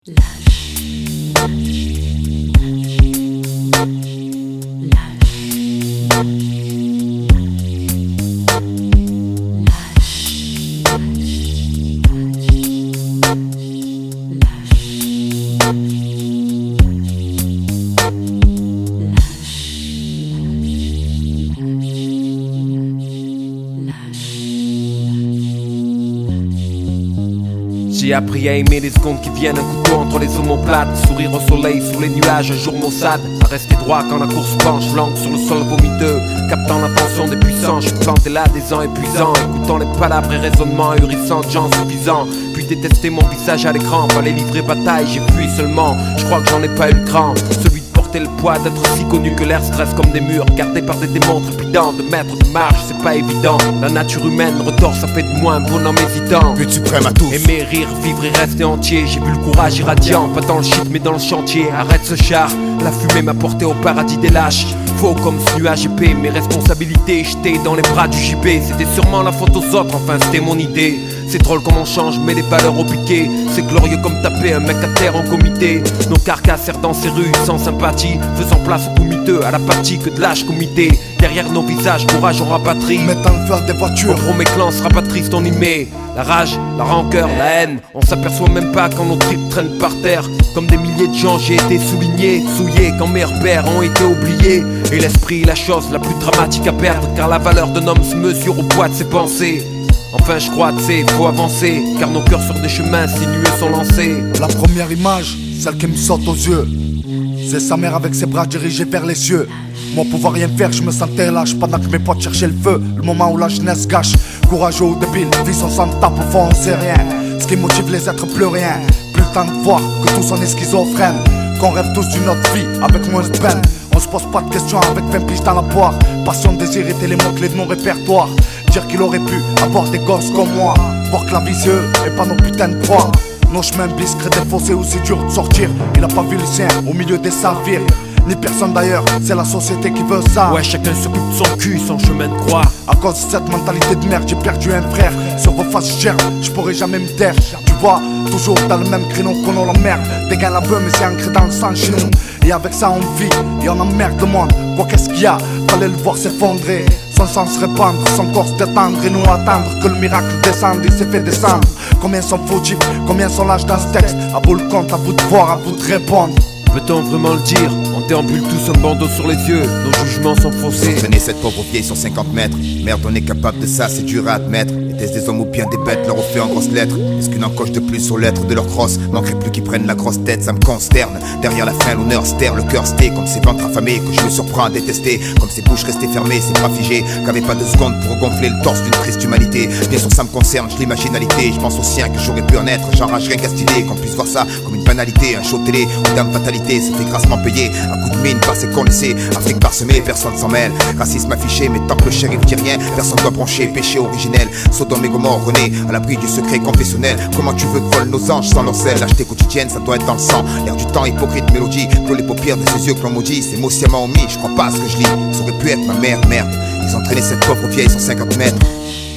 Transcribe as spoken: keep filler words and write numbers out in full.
J'ai appris à aimer les secondes qui viennent, un couteau entre les omoplates, sourire au soleil sous les nuages, un jour maussade, à rester droit quand la course penche, langue sur le sol vomiteux, captant l'attention des puissants, je suis planté là des ans épuisants, écoutant les palabres et raisonnements ahurissants de gens suffisants, puis détester mon visage à l'écran, fallait livrer bataille, j'ai fui seulement, je crois que j'en ai pas eu le cran, celui de porter le poids d'être si connu que l'air stresse comme des murs, gardés par des démons trépidants, de mettre de marge, c'est pas évident, la nature humaine retord, ça fait de moi un bonhomme hésitant, but suprême à tous, aimer, rire, vivre et rester entier. J'ai vu le courage irradiant, pas dans le shit mais dans le chantier. Arrête ce char, la fumée m'a porté au paradis des lâches. Faux comme ce nuage épais, mes responsabilités jetées dans les bras du J B. C'était sûrement la faute aux autres, enfin c'était mon idée. C'est drôle comme on change, mais les valeurs au piquet. C'est glorieux comme taper un mec à terre en comité. Nos carcasses errent dans ces rues sans sympathie, faisant place aux comiteux, à l'apathie que de lâches comité. Derrière nos visages, courage on rapatrie. mettant le feu à des voitures. Gros mes clans se rapatrient ton y la rage, la rancœur, la haine. On s'aperçoit même pas quand nos tripes traînent par terre. Comme des milliers de gens j'ai été souligné, souillé quand mes repères ont été oubliés. Et l'esprit, la chose la plus dramatique à perdre, car la valeur d'un homme se mesure au poids de ses pensées. Enfin je crois que c'est, faut avancer, car nos cœurs sur des chemins sinueux sont lancés. La première image, celle qui me saute aux yeux, c'est sa mère avec ses bras dirigés vers les cieux. Moi pouvoir rien faire, je me sentais lâche pendant que mes potes cherchaient le feu. Le moment où la jeunesse gâche, courageux ou débile, fils on s'en tape, au fond on sait rien. Ce qui motive les êtres plus rien, plus le temps de voir que tous on est schizophrène. Qu'on rêve tous d'une autre vie avec moins de peine. On se pose pas de questions avec vingt piges dans la poire. Passion, désir étaient les mots-clés de mon répertoire. Dire qu'il aurait pu avoir des gosses comme moi, voir que la vie c'est eux et pas nos putains de proies. Nos chemins biscrés défaussés où c'est dur de sortir. Il a pas vu le sien au milieu des saphirs, ni personne d'ailleurs, c'est la société qui veut ça. Ouais, chacun s'occupe de son cul, son chemin de croix. À cause de cette mentalité de merde, j'ai perdu un frère. Sur vos faces je gerbe, je pourrais jamais me taire. Tu vois, toujours dans le même créneau qu'on en l'emmerde. Des gains la veut mais c'est ancré dans le sang chez nous. Et avec ça on vit, et on emmerde le monde. Quoi qu'est-ce qu'il y a, fallait le voir s'effondrer. Son sang se répandre, son corps se détendre. Et nous attendre que le miracle descende, il s'est fait descendre. Combien sont fautifs, combien sont lâches dans ce texte. À vous le compte, à vous de voir, à vous de répondre. Peut-on vraiment le dire? On déambule tous un bandeau sur les yeux, nos jugements sont faussés. Traîner cette pauvre vieille sur cinquante mètres. Merde, on est capable de ça, c'est dur à admettre. Était-ce des hommes ou bien des bêtes, leur ont fait en grosses lettres? Est-ce qu'une encoche de plus aux lettres de leur crosse manquerait plus qu'ils prennent la grosse tête? Ça me consterne. Derrière la faim, l'honneur se terre, le cœur se tait. Comme ces ventres affamés que je me surprends à détester. Comme ces bouches restées fermées, ces bras figés, qu'avaient pas deux secondes pour gonfler le torse d'une triste humanité. Bien sûr ça me concerne, je l'imaginalité. Je pense au sien que j'aurais pu en être. J'enrage rien qu'à stylé, qu'on puisse voir ça comme une banalité. Un show télé ou dame fatalité, ça fait grassement payé. Un coup de mine par ces qu'on laissait. Afrique parsemée, personne s'en mêle. Racisme affiché, mais tant que le shérif dit rien, personne doit broncher. Péché originel, Sodome et Gomorrhe, René, à l'abri du secret confessionnel. Comment tu veux que volent nos anges sans leur sel? L'acheter quotidienne, ça doit être dans le sang. L'air du temps, hypocrite mélodie, clos les paupières de ses yeux que l'on maudit. Ces mots sciemment omis, je crois pas à ce que je lis. Ça aurait pu être ma mère, merde. Ils ont traîné cette pauvre vieille sur cinquante mètres.